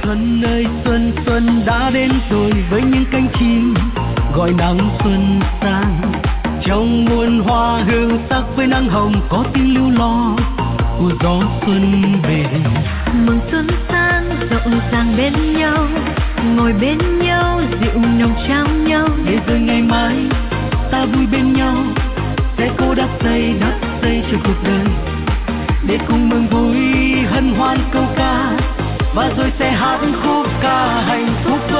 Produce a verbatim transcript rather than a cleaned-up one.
Xuân ơi xuân xuân đã đến rồi với những cánh chim gọi nắng xuân sang. Trong muôn hoa hương sắc với nắng hồng có tiếng lưu lo của gió xuân về. Mừng xuân sang rộn ràng bên nhau, ngồi bên nhau dịu nồng trao nhau. Để rồi ngày mai ta vui bên nhau, sẽ cố đắp xây đắp xây cho cuộc đời. Để cùng mừng vui hân hoan câu ca, và rồi sẽ hát khúc ca hạnh phúc